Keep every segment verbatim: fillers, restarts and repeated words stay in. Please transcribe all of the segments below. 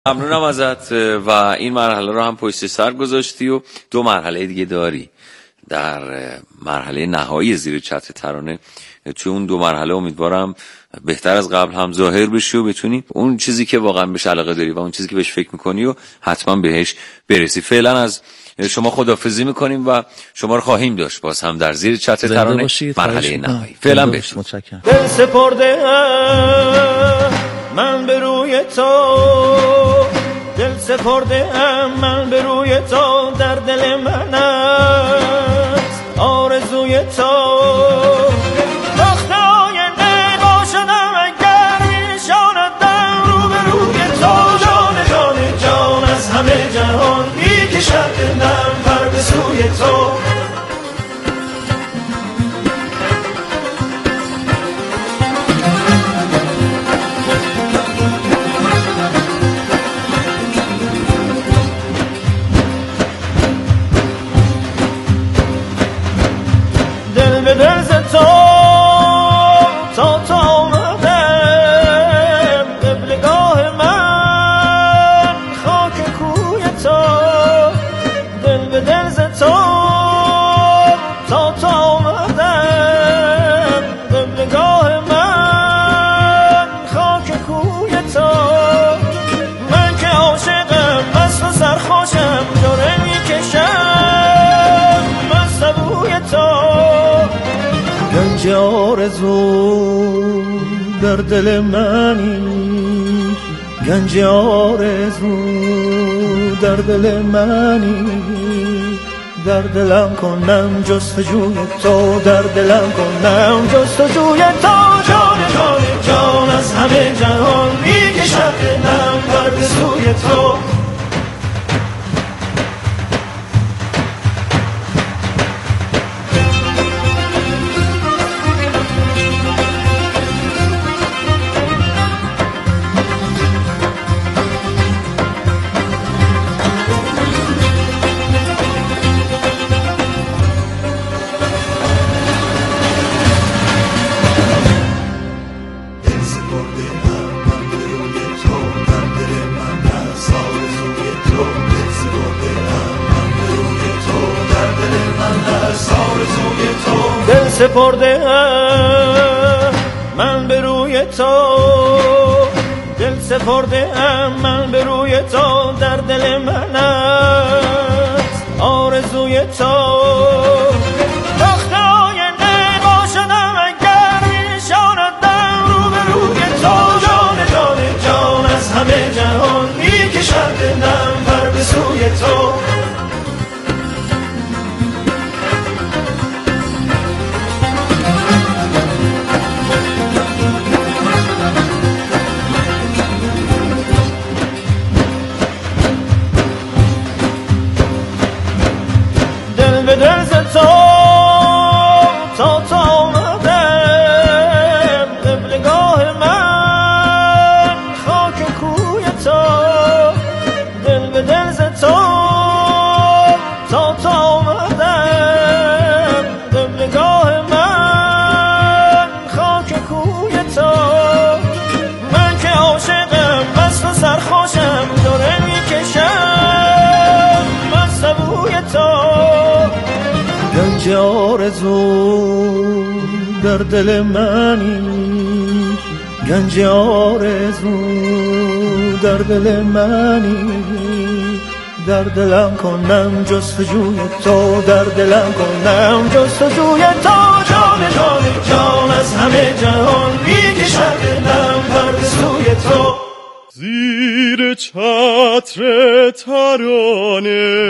ممنونم ازت و این مرحله رو هم پشت سر گذاشتی و دو مرحله دیگه داری در مرحله نهایی زیر چتر ترانه. توی اون دو مرحله امیدوارم بهتر از قبل هم ظاهر بشی و بتونی اون چیزی که واقعا بهش علاقه داری و اون چیزی که بهش فکر میکنی و حتما بهش برسی. فعلا از شما خداحافظی میکنیم و شما رو خواهیم داشت باز هم در زیر چتر ترانه مرحله نهایی. فعلا بهش متشکرم. دل سپرده من به روی تو، دل سپرده من به روی تو، در دل من است آرزوی تو. وقت آینده باشدم اگر میشاندم رو به روی تو، جان جان جان از همه جهان میکشد دلم پر به سوی تو. گنج آرزو در دل منی، گنج آرزو در دل منی، در دلم کنم جستجوی تو، در دلم کنم جستجوی تو. جان جان جان از همه جهان میکشد دلم پر به سوی تو. دل سپرده من به روی تو، دل سپرده من به روی تو، در دل من است آرزوی تو. وقت آینده باشدم اگر میشاندم رو به روی تو، جان جان جان از همه جهان میکشد دلم پر به سوی تو. گنج آرزو در دل منی، گنج آرزو در دل منی، در دلم کنم جستجوی تو، در دلم کنم جستجوی تو. جان جان جان از همه جهان میکشد دلم پر به سوی تو. زیر چتر ترانه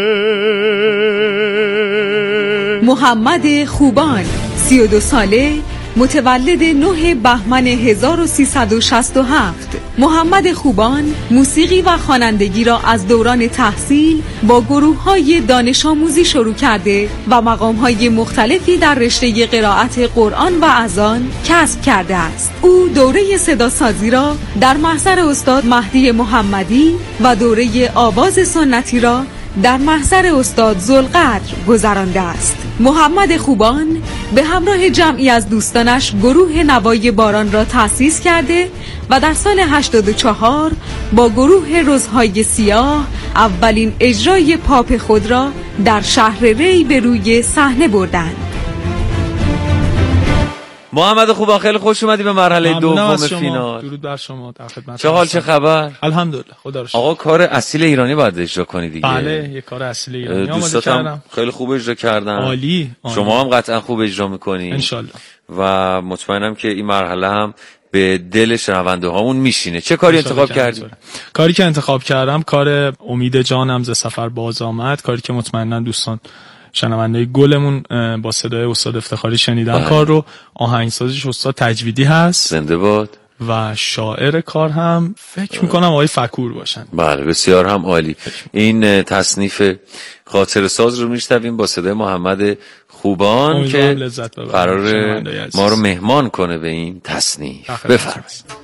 محمد خوبان، سی و دو ساله، متولد نه بهمن هزار و سیصد و شصت و هفت. محمد خوبان موسیقی و خوانندگی را از دوران تحصیل با گروه‌های دانش آموزی شروع کرده و مقام‌های مختلفی در رشته قرائت قرآن و اذان کسب کرده است. او دوره صداسازی را در محضر استاد مهدی محمدی و دوره آواز سنتی را در محضر استاد ذوالقدر گذرانده است. محمد خوبان به همراه جمعی از دوستانش گروه نوای باران را تأسیس کرده و در سال هشتاد و چهار با گروه روزهای سیاه اولین اجرای پاپ خود را در شهر ری به روی صحنه بردند. محمد خوبان خیلی خوش اومدی به مرحله دوم فینال. درود بر شما، در خدمت. چه حال، چه خبر؟ الحمدلله، خدا رو شکر. آقا کار اصیل ایرانی باید اجرا کنی دیگه. بله، یه کار اصیل ایرانی دوستاتم خیلی خوب اجرا کردن. عالی. شما هم قطعا خوب اجرا میکنی ان شاءالله و مطمئنم که این مرحله هم به دل شنونده هامون میشینه. چه کاری انتخاب کردی؟ کاری که انتخاب کردم کار امید جانم ز سفر باز آمد، کاری که مطمئنا دوستان شنونده گلمون با صدای استاد افتخاری شنیدن. بله. کار رو آهنگسازیش استاد تجویدی هست، زنده باد، و شاعر کار هم فکر میکنم آقای فکور باشن. بله، بسیار هم عالی. این تصنیف خاطر ساز رو میشنویم با صدای محمد خوبان که قرار ما رو مهمان کنه به این تصنیف. بفرمایید.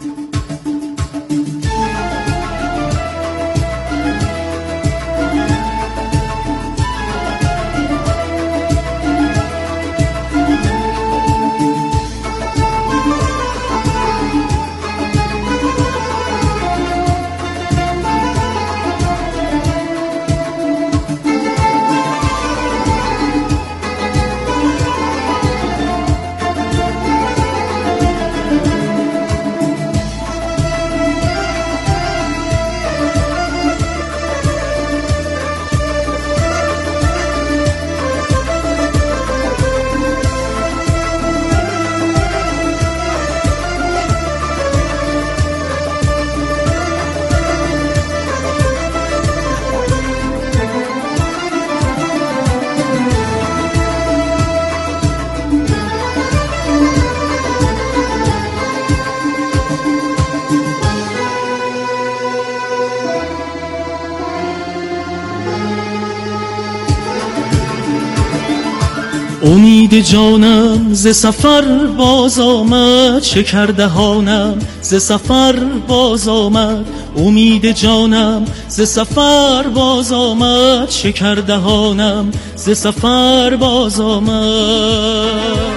امید جانم ز سفر باز آمد، شکر دهانم ز سفر باز آمد. امید جانم ز سفر باز آمد، شکر دهانم ز سفر باز آمد.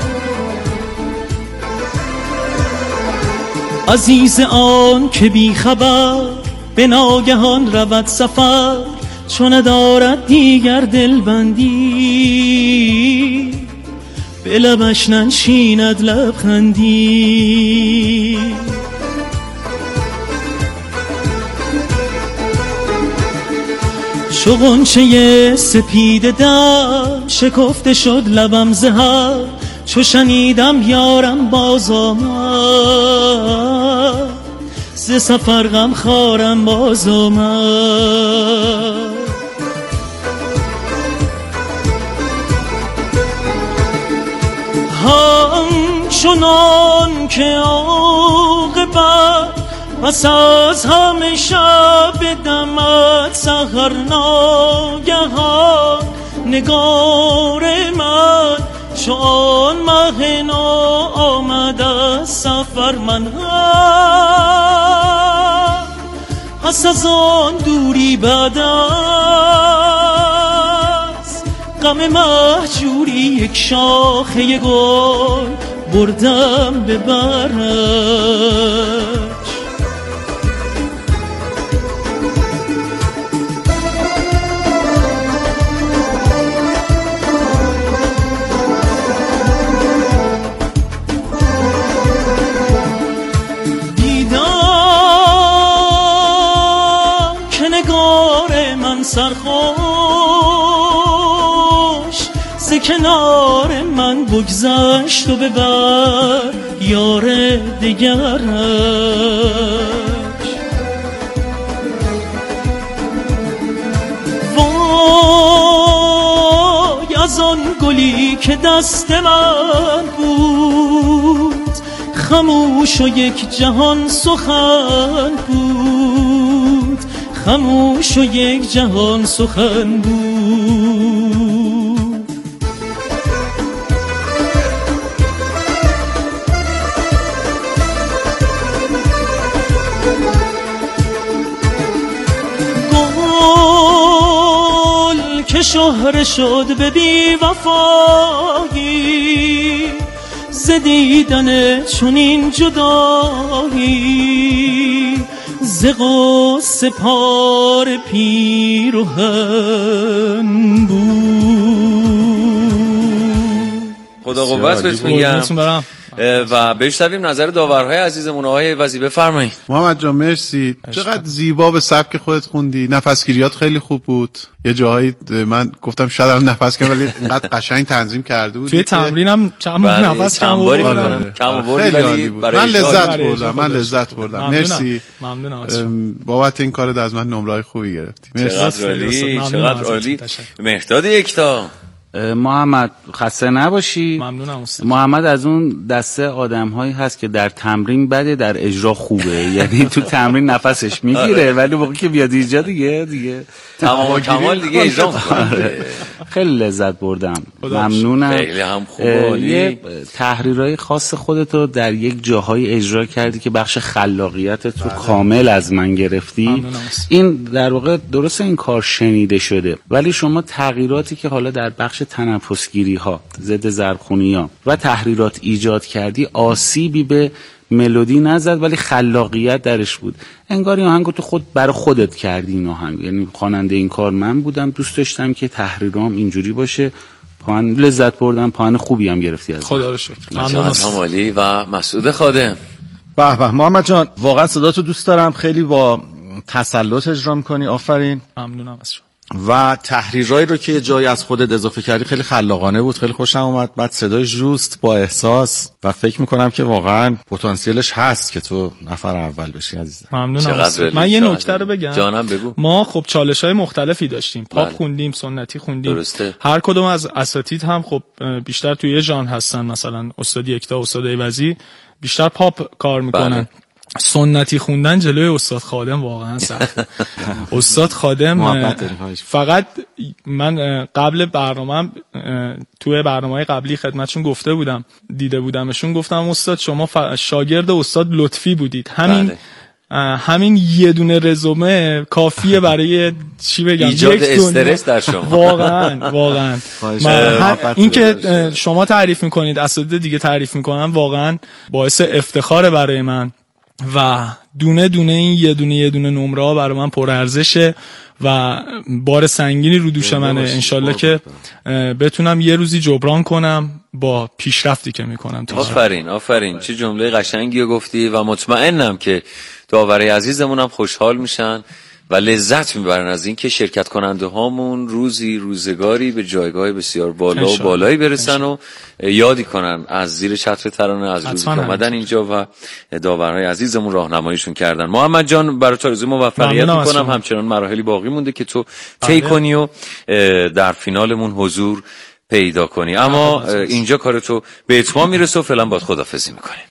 عزیز آن که بی خبر به ناگهان رود سفر، چون ندارد دیگر دلبندی، به لبش ننشیند لبخندی. چو غنچه سپید دم شکفته شد لبم ز هم، چو شنیدم یارم باز آمد، ز سفر غم خوارم باز آمد. همچنان که عاقبت پس از همه شب دمد سحر ناگهان، نگار من چو آن مه نو آمد از سفر، من هم پس از آن دوری بعد از غم مهجوری یک شاخه گل بردم به برش. دیدم که نگار من سرخوش ز کنار من بگذشت و ببر یار دگرش. وای از آن گلی که دست من بود، خموش و یک جهان سخن بود، خموش و یک جهان سخن بود. گل که شهره شد به بی وفایی، ز دیدن چنین جدایی، ز غصه پار پیرهن بود. خدا قوت بهت میگم و بشنویم نظر داورهای عزیزمون. آقای وزی بفرمایید. محمد جان مرسی، چقدر زیبا به سبک خودت خوندی، نفسگیریات خیلی خوب بود. یه جاهایی من گفتم شاید الان نفس کنم ولی اینقدر قشنگ تنظیم کرده بود. توی تمرینم چند نفس کم بردم کم آوردی ولی من لذت بردم من لذت بردم مرسی. ممنونم بابت این کارت از من نمره‌های خوبی گرفتی. چقدر عالی، چقدر عالی. مهداد یکتا. محمد خسته نباشی. ممنونم استاد. محمد از اون دسته آدم‌هایی هست که در تمرین بده در اجرا خوبه. یعنی تو تمرین نفسش میگیره ولی موقعی که بیاد اینجا دیگه دیگه تمام کمال دیگه اجرا می‌کنه. خیلی لذت بردم. ممنونم. خیلی هم خوبه. تحریرهای خاص خودتو در یک جاهای اجرا کردی که بخش خلاقیتت رو کامل از من گرفتی. این در واقع درسته این کار شنیده شده ولی شما تغییراتی که حالا در بخش تنفسگیری ها، ضد ضربخونی ها و تحریرات ایجاد کردی آسیبی به ملودی نزد ولی خلاقیت درش بود. انگار این آهنگو تو خود برای خودت کردی این آهنگ. یعنی خواننده این کار من بودم، دوست داشتم که تحریرام اینجوری باشه. پایان لذت بردم، پایان خوبی هم گرفتی از خدا رو شکر. ممنونم. عالی. و مسعود خادم. به به محمد جان واقعا صداتو دوست دارم، خیلی با تسلط اجرا می‌کنی، آفرین. ممنونم از شما. و تحریرایی رو که جایی از خودت اضافه کردی خیلی خلاقانه بود، خیلی خوشم اومد. بعد صدای جوست با احساس و فکر میکنم که واقعا پتانسیلش هست که تو نفر اول بشی عزیزم. ممنونم. من یه نکته رو بگم. جانم بگو. ما خب چالش‌های مختلفی داشتیم. پاپ بله. خوندیم، سنتی خوندیم. درسته. هر کدوم از اساتید هم خب بیشتر توی یه ژانر هستن. مثلا استاد یکتا، استاد ایوزی بیشتر پاپ کار میکنن. بله. سنتی خوندن جلوی استاد خادم واقعا سخت. استاد خادم فقط من قبل برنامه‌ام توی برنامه‌های قبلی خدمتشون گفته بودم، دیده بودمشون، گفتم استاد شما شاگرد استاد لطفی بودید. همین بله. همین یه دونه رزومه کافیه برای چی بگم ایجاد استرس در شما. واقعا واقعا این که شما تعریف میکنید اساتید دیگه تعریف میکنن واقعا باعث افتخاره برای من و دونه دونه این یه دونه یه دونه نمره ها برای من پرارزشه و بار سنگینی رو دوش منه. انشالله که بتونم یه روزی جبران کنم با پیشرفتی که میکنم. آفرین آفرین، چه جمله قشنگی گفتی و مطمئنم که داورای عزیزمون هم خوشحال میشن و لذت میبرن از این که شرکت کننده هامون روزی روزگاری به جایگاه بسیار بالا و بالایی برسن و یادی کنن از زیر چتر ترانه از روزی که اومدن اینجا و داورهای عزیزمون راهنماییشون کردن. محمد جان برای تو آرزوی موفقیت میکنم. همچنان مراحلی باقی مونده که تو طی کنی و در فینالمون حضور پیدا کنی، اما اینجا کار تو به اتمام میرسه و فعلا باید خداحافظی میکنیم.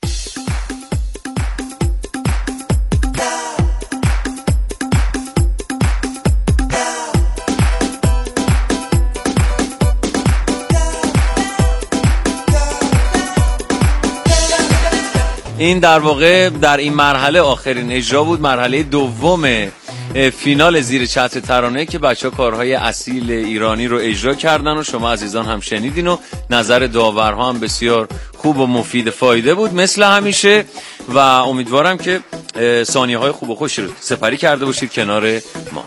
این در واقع در این مرحله آخرین اجرا بود، مرحله دوم فینال زیر چتر ترانه که بچه‌ها کارهای اصیل ایرانی رو اجرا کردن و شما عزیزان هم شنیدین و نظر داورها هم بسیار خوب و مفید فایده بود مثل همیشه و امیدوارم که ثانیه‌های خوب و خوشی رو سپری کرده باشید کنار ما.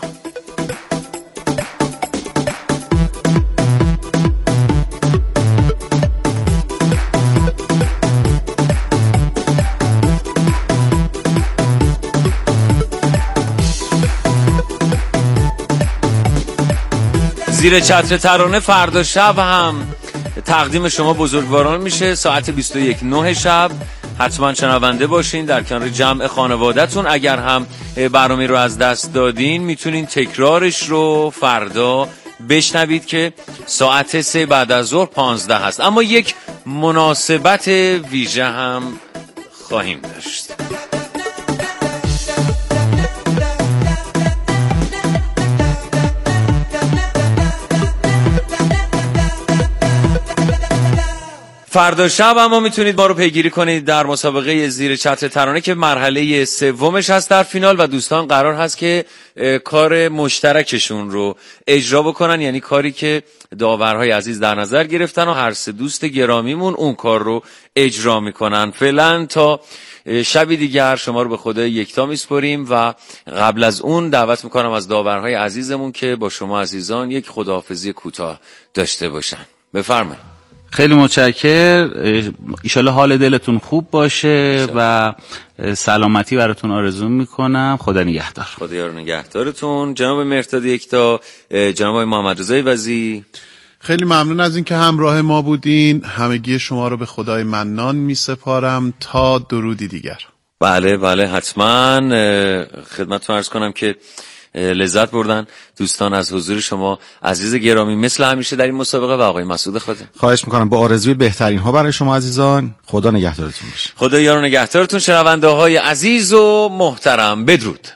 زیر چتر ترانه فردا شب هم تقدیم شما بزرگواران میشه ساعت بیست و یک نه شب. حتما شنونده باشین در کنار جمع خانواده‌تون. اگر هم برنامه رو از دست دادین میتونین تکرارش رو فردا بشنوید که ساعت سه بعد از ظهر پانزده هست. اما یک مناسبت ویژه هم خواهیم داشت. فردا شب اما میتونید ما رو پیگیری کنید در مسابقه زیر چتر ترانه که مرحله سومش هست در فینال و دوستان قرار هست که کار مشترکشون رو اجرا بکنن، یعنی کاری که داورهای عزیز در نظر گرفتن و هر سه دوست گرامیمون اون کار رو اجرا میکنن. فعلا تا شبی دیگر شما رو به خدای یکتا میسپاریم و قبل از اون دعوت میکنم از داورهای عزیزمون که با شما عزیزان یک خداحافظی کوتاه داشته باشن. بفرمایید. خیلی متشکر. ایشالا حال دلتون خوب باشه و سلامتی براتون آرزو میکنم. خدا نگهدار. خدا یار نگهدارتون. جناب مهرداد یکتا، جناب محمد رضا ایوزی، خیلی ممنون از اینکه همراه ما بودین. همگی شما رو به خدای منان میسپارم تا درودی دیگر. بله بله حتما. خدمتتون عرض کنم که لذت بردن دوستان از حضور شما عزیز گرامی مثل همیشه در این مسابقه و آقای مسعود خاطر. خواهش میکنم با آرزوی بهترین ها برای شما عزیزان. خدا نگهدارتون باشه. خدا یار و نگهدارتون. شنونده های عزیز و محترم، بدرود.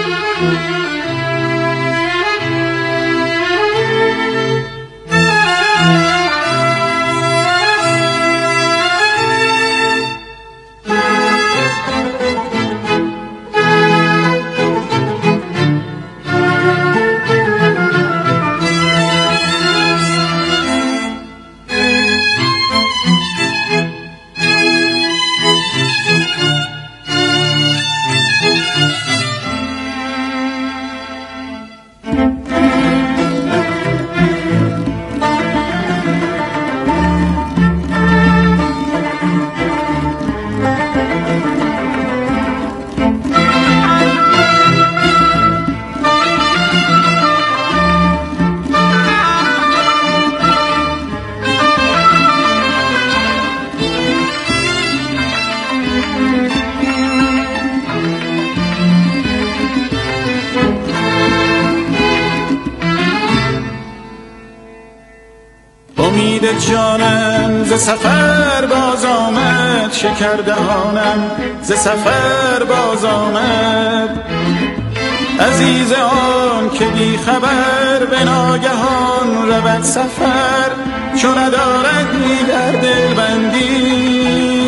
جانم ز سفر باز آمد، شکردهانم ز سفر باز آمد. عزیز آن که بی خبر به ناگهان رود سفر، چون ندارد در دل بندی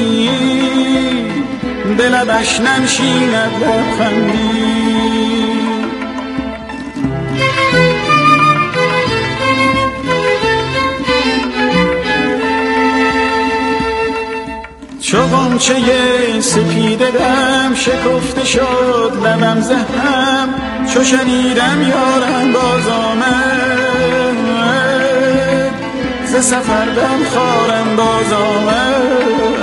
به لبش ننشیند لبخندی. چو غنچه سپیده دم شکفته شد لبم ز هم، چو شنیدم یارم باز آمد، ز سفر دم خارم باز آمد.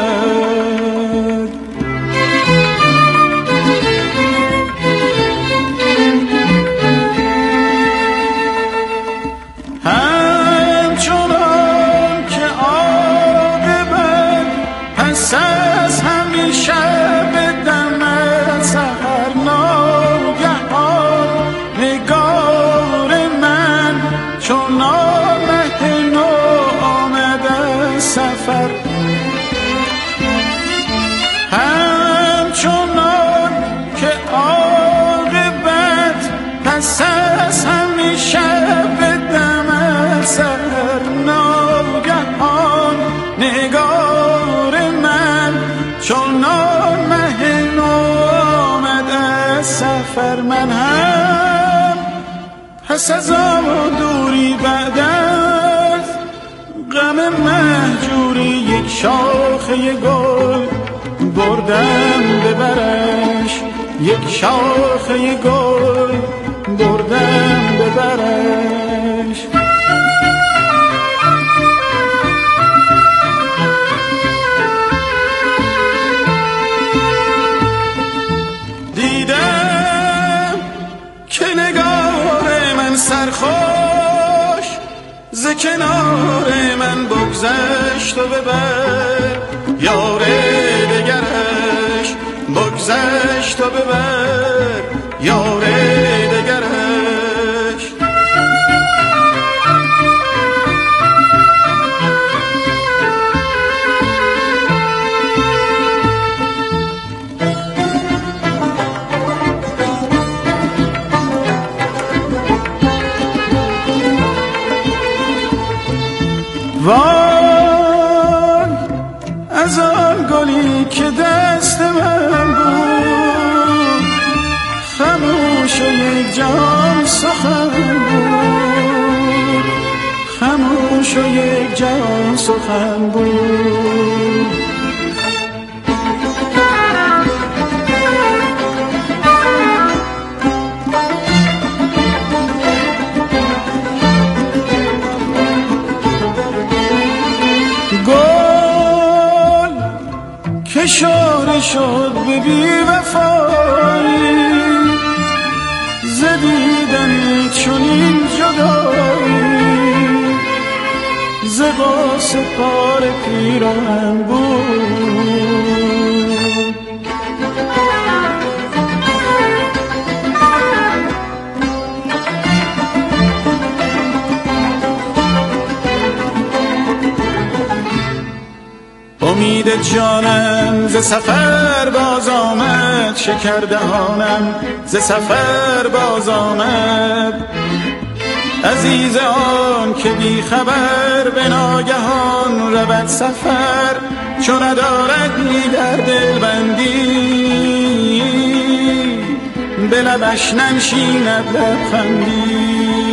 همچنان که عاقبت پس از همیشه به دم سر، ناگهان نگار من چنان مه نو آمد از سفر. من هم پس از آن دوری بعد از غم مهجوری یک شاخه گل بردم ببرش، یک شاخه گل بردم ببرش. دیدم که نگار من سرخوش ز کنار من بگذشت و ببر، یار دگرش بگذشت و ببر، یار دگرش. وای از آن گلی که دست من بود، خموش و یک جان سخن بود، خموش و یک جان سخن بود. اشاره شد به بی وفایی، زدیدن چنین جدایی، زباس پار پیراهن بود. امید جانم ز سفر باز آمد، شکر دهانم ز سفر باز آمد. عزیز آن که بی خبر به ناگهان رود سفر، چون ندارد می در دل بندی، به لبش ننشیند لبخندی.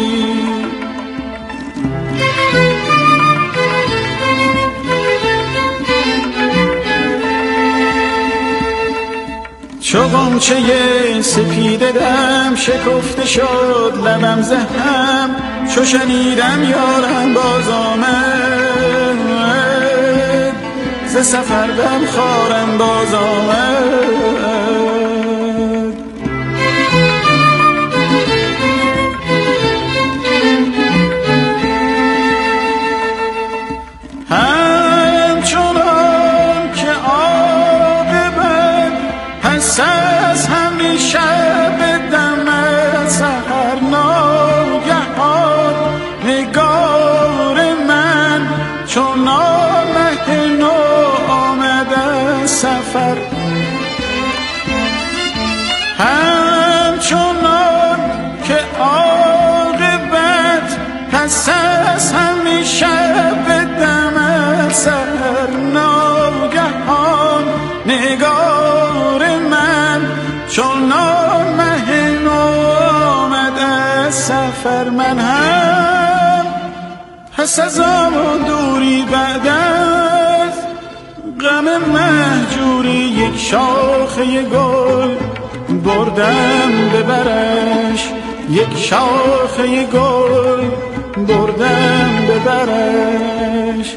چو غنچه سپیده دم شکفته شد لبم زهم، چو شنیدم یارم باز آمد، ز سفر دم خارم باز آمد. همچنان که عاقبت پس از همیشه به دم سحر ناگهان، نگار من چون آمد نو آمده سفر. همچنان که عاقبت پس از همیشه به دم سحر ناگهان، نگار من چون آمه نو آمد از سفر. من هم پس از آن دوری بعد از غم مهجوری، یک شاخه گل بردم ببرش، یک شاخه گل بردم ببرش.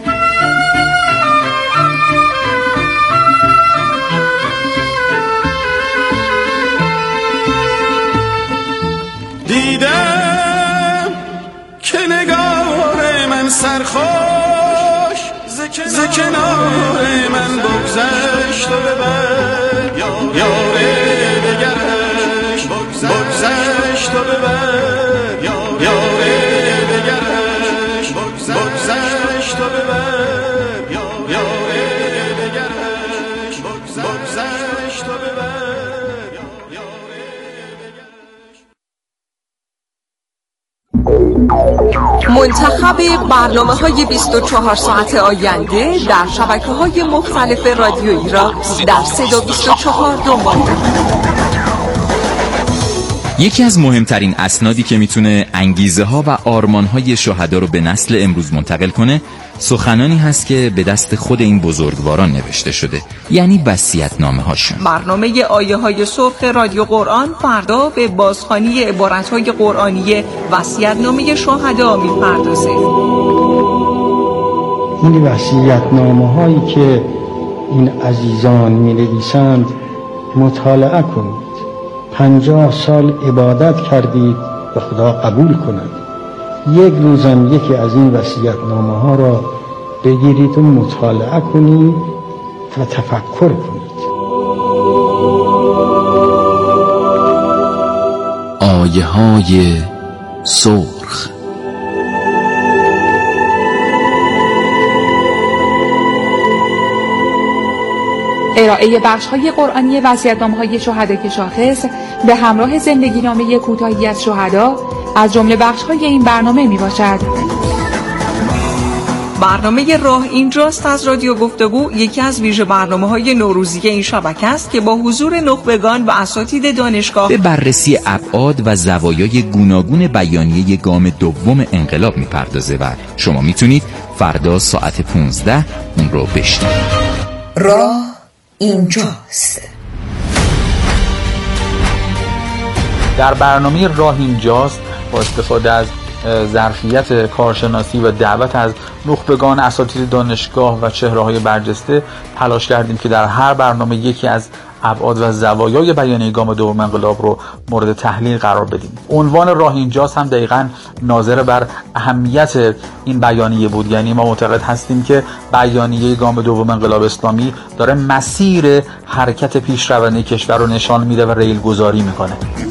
دیدم که نگار من سرخوش ز کنار من بگذشت و ببر، یار دگرش بگذشت و ببر، یار دگرش بگذشت و ببر، یار دگرش بگذشت و ببر. منتخب برنامه‌های بیست و چهار ساعت آینده در شبکه‌های مختلف رادیویی را در صدا بیست و چهار دنبال کنید. یکی از مهمترین اسنادی که میتونه انگیزه ها و آرمان های شهدا رو به نسل امروز منتقل کنه، سخنانی هست که به دست خود این بزرگواران نوشته شده، یعنی وصیت‌نامه هاشون. برنامه آیه های سرخ رادیو قرآن فردا به بازخوانی عبارت های قرآنی وصیت‌نامه شهدا میپردازه. این وصیت‌نامه هایی که این عزیزان می نویسند مطالعه کنید. پنجاه سال عبادت کردید و خدا قبول کند. یک روزم یکی از این وصیت‌نامه ها را بگیرید و مطالعه کنید و تفکر کنید. آیه های سرخ. ارائه بخش‌های قرآنی وصیت‌نامه‌های شهدای شاخص به همراه زندگی‌نامه کوتاهی از شهدا از جمله بخش‌های این برنامه میباشد. برنامه راه اینجاست از رادیو گفتگو یکی از ویژه برنامه‌های نوروزی این شبکه است که با حضور نخبگان و اساتید دانشگاه به بررسی ابعاد و زوایای گوناگون بیانیه گام دوم انقلاب میپردازه و شما میتونید فردا ساعت پانزده اون رو بشنوید. راه اینجاست. در برنامه راه اینجاست با استفاده از ظرفیت کارشناسی و دعوت از نخبگان اساتید دانشگاه و چهره‌های برجسته تلاش کردیم که در هر برنامه یکی از ابعاد و زوایای بیانیه گام دوم انقلاب رو مورد تحلیل قرار بدیم. عنوان راه اینجاست هم دقیقاً ناظر بر اهمیت این بیانیه بود. یعنی ما معتقد هستیم که بیانیه گام دوم انقلاب اسلامی داره مسیر حرکت پیشروندی کشور رو نشان میده و ریل گذاری میکنه.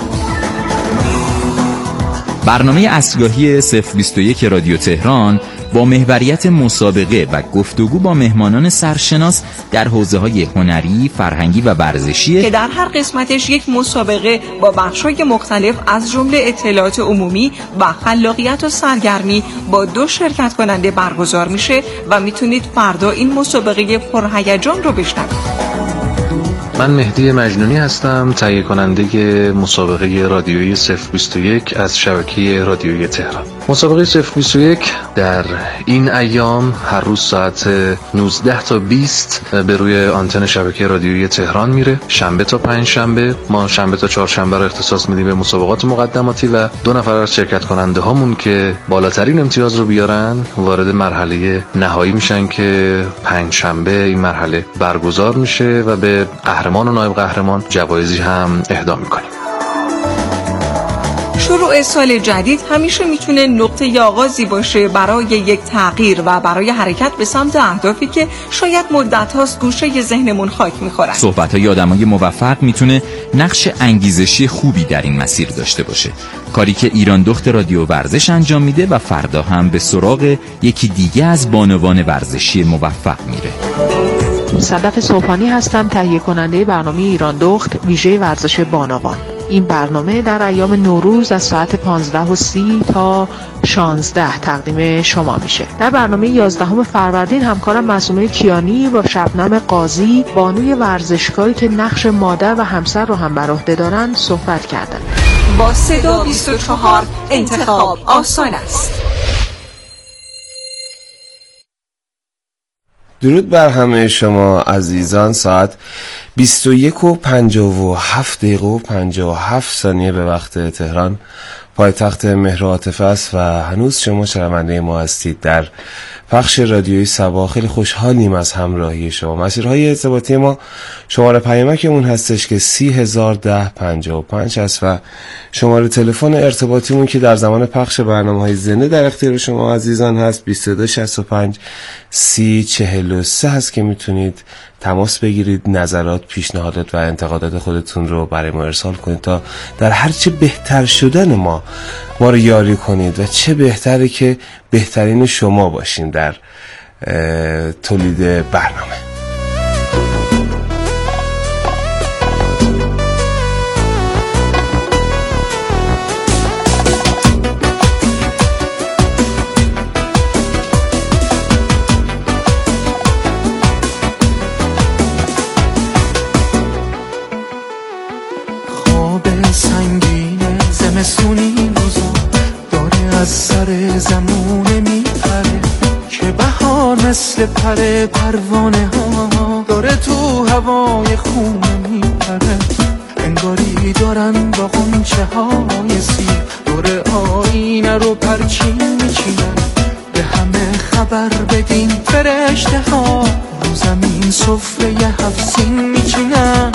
برنامه اصلاحی صفر بیست و یک رادیو تهران با محوریت مسابقه و گفتگو با مهمانان سرشناس در حوزه‌های هنری، فرهنگی و ورزشی که در هر قسمتش یک مسابقه با بخش‌های مختلف از جمله اطلاعات عمومی و خلاقیت و سرگرمی با دو شرکت کننده برگزار میشه و میتونید فردا این مسابقه پرهیجان رو بشنوید. من مهدی مجنونی هستم، تهیه کننده مسابقه رادیویی صفر بیست و یک از شبکه رادیویی تهران. مسابقه صفر بیست و یک در این ایام هر روز ساعت نوزده تا بیست به روی آنتن شبکه رادیویی تهران میره. شنبه تا پنج شنبه، ما شنبه تا چهارشنبه رو اختصاص میدیم به مسابقات مقدماتی و دو نفر از شرکت کننده هامون که بالاترین امتیاز رو بیارن وارد مرحله نهایی میشن که پنج شنبه این مرحله برگزار میشه و به قهرمان و نایب قهرمان جوایزی هم اهدا میکنیم. شروع سال جدید همیشه میتونه نقطه آغازی باشه برای یک تغییر و برای حرکت به سمت اهدافی که شاید مدت هاست گوشه ذهنمون خاک میخورن. صحبت‌های آدمای موفق میتونه نقش انگیزشی خوبی در این مسیر داشته باشه، کاری که ایران دخت رادیو ورزش انجام میده و فردا هم به سراغ یکی دیگه از بانوان ورزشی موفق میره. صدف صبحانی هستم، تهیه کننده برنامه ایران دخت ویژه ورزش بانوان. این برنامه در ایام نوروز از ساعت پانزده و سی تا شانزده تقدیم شما میشه. در برنامه یازدهم فروردین همکارم معصومه کیانی با شبنم قاضی، بانوی ورزشکاری که نقش مادر و همسر رو هم بر عهده دارن، صحبت کردن. با صدا بیست و چهار انتخاب آسان است. درود بر همه شما عزیزان. ساعت بیست و یک و پنجاه و هفت دقیقه و پنجاه و هفت ثانیه به وقت تهران، پایتخت مهر و عاطفه است و هنوز شما شنونده ما هستید در پخش رادیویی صبا. خیلی خوشحالیم از همراهی شما. مسیرهای ارتباطی ما شماره پیامکمون هستش که سی هزار ده پنجاه و پنج است و شماره تلفن ارتباطیمون که در زمان پخش برنامه‌های زنده در اختیار شما عزیزان هست بیست و دو شصت و پنج سی چهل و سه هست که میتونید تماس بگیرید، نظرات، پیشنهادات و انتقادات خودتون رو برای ما ارسال کنید تا در هر چه بهتر شدن ما ما رو یاری کنید و چه بهتره که بهترین شما باشین در تولید برنامه. زمستونی روزا داره از سر زمونه میپره که بهار مثل پر پروانه ها داره تو هوای خونه میپره، انگاری دارن با غنچه های سیر دور آینه رو پرچین میچینن. به همه خبر بدین فرشته ها رو زمین سفره هفت سین میچینن.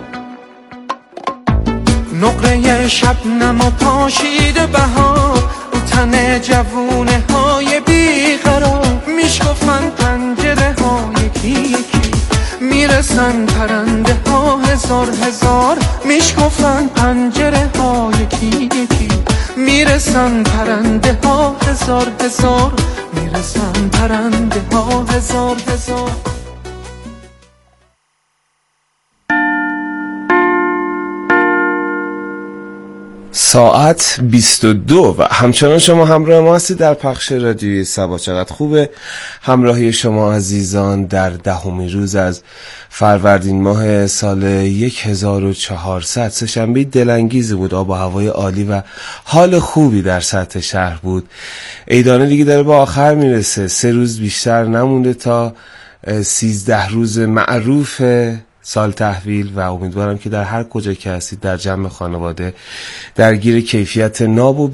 نقره شبنم و پاشیده بهار رو تن جوونه های بیقرار، میشکفن پنجره ها یکی یکی میرسن پرنده ها هزار هزار، میشکفن پنجره ها یکی یکی میرسن پرنده ها هزار هزار، میرسن پرنده ها هزار هزار. ساعت بیست و دو و همچنان شما همراه ما هستید در پخش رادیویی صبا. چقدر خوبه همراهی شما عزیزان در دهمین روز از فروردین ماه سال هزار و چهارصد. سه شنبه دلانگیزی بود، آب و هوای عالی و حال خوبی در سطح شهر بود. عیدانه دیگه داره به آخر میرسه، سه روز بیشتر نمونده تا سیزده روز معروف سال تحویل و امیدوارم که در هر کجا که هستید در جمع خانواده درگیر کیفیت ناب و